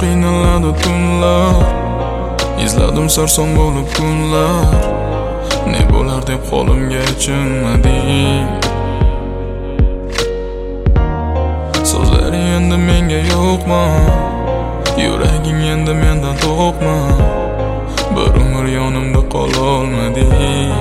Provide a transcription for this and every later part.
qiynaladi tunlar, izladim sarson bo'lib kunlar. Ne bo'lar deb qo'limga ichmading. So'zlaring endi menga yo'qmi? Yuraging endi mendan to'qmi? Bir umr yonimda qololmading.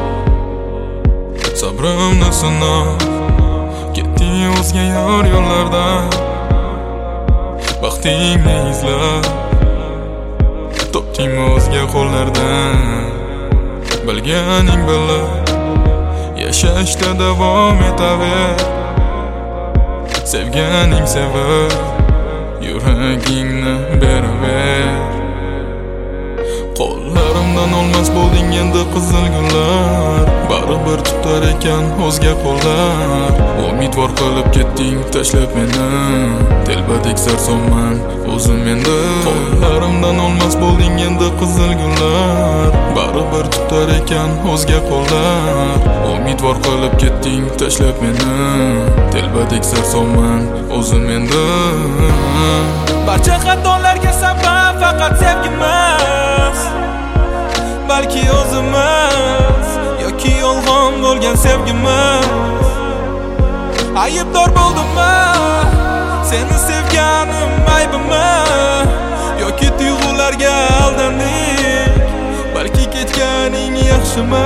Sabrimni sinab ketding o'zga yor yo'llardan. Baxtingni izlab topdingmi o'zga qo'llardan. Bilganing bilib yashashda davom etaver. Sevganing sevib yuragingni beraver. Qo'llarimdan olmas bo'lding endi qizil gullar, baribir tutar ekan o'zga qo'llar. Umidvor qilib ketding tashlab meni, telbadek sarsonman o'zim endi. Qo'llarimdan olmas bo'lding endi qizil gullar, baribir tutar ekan o'zga qo'llar. Umidvor qilib ketding tashlab meni, telbadek sarsonman o'zim endi. Barcha xatolarga sabab faqat sevgimiz, balki o'zimiz yoki yolg'on bo'lgan sevgimiz. Aybdor bo'ldimmi seni sevganim aybimi, yoki tuyg'ularga aldandik, balki ketganing yaxshimi?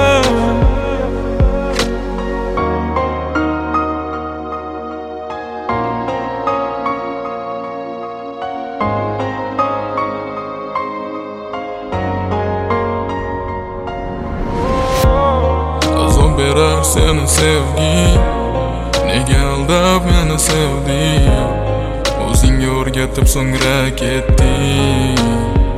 Berar seni sevging, nega aldab meni sevding? O'zingga o'rgatib so'ngra ketding.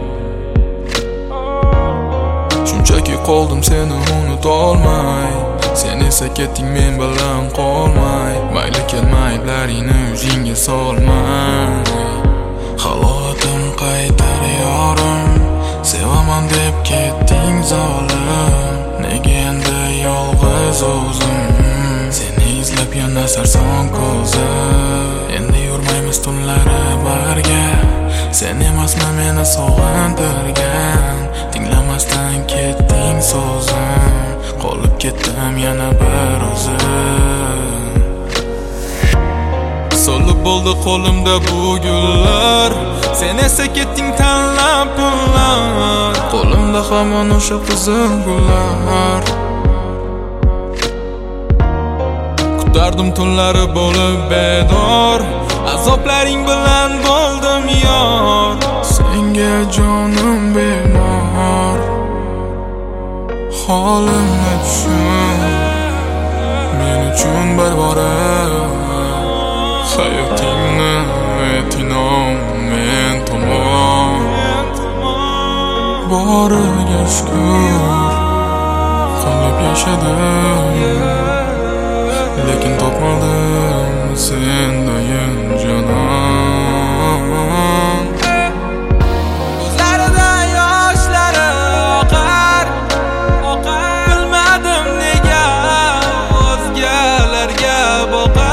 Shunchaki qoldim seni unutolmay, sen esa ketding men bilan qolmay. Mayli kelma ayblaringni yuzingga solmay. Halovatim qaytar yorim, sevaman deb ketding zolim. Nega endi yolg'iz o'zim seni izlab yana sarson ko'zim. Endi yurmaymiz tunlari barga, sen emasmi meni sog'intirgan. Tinglamasdan ketding so'zim, qolib ketdim yana bir o'zim. So'lib bo'ldi qo'limda bu gullar, sen esa ketding tanlab pullar. Qo'limda hamon o'sha qizil gullar. Kutardim tunlari bo'lib bedor, azoblaring bilan bo'ldim yor. Senga jonim bemor, holimni tushun, men uchun barbora. Hayotingni aytinom men tomon, boriga shukr qilib yashadim, lekin topmadim sendayin jonon. Ko'zlaridan yoshlari oqar, bilmadim nega o'zgalarga boqar.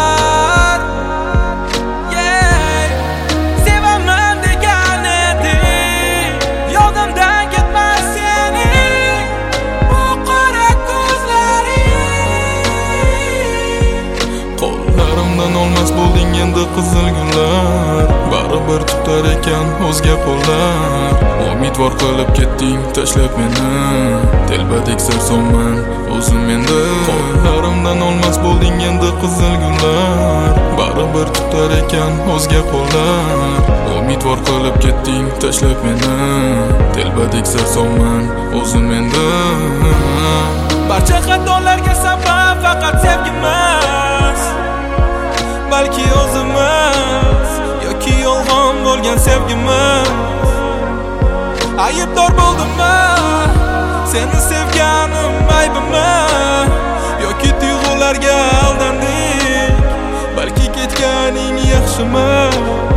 Olmas bo'lding endi qizil gullar, baribir tutar ekan o'zga qo'llar. Umidvor qilib ketding tashlab meni, telbadek sarsonman o'zim endi. Qo'llarimdan olmas bo'lding endi qizil gullar, baribir tutar ekan o'zga qo'llar. Umidvor qilib ketding tashlab meni, telbadek sarsonman o'zim endi. Barcha xatolarga sabab faqat sevgimiz, balki o'zimiz yoki yolg'on bo'lgan sevgimiz. Aybdor bo'ldimmi seni sevganim aybimi, yoki tuyg'ularga aldandik, balki ketganing yaxshimi?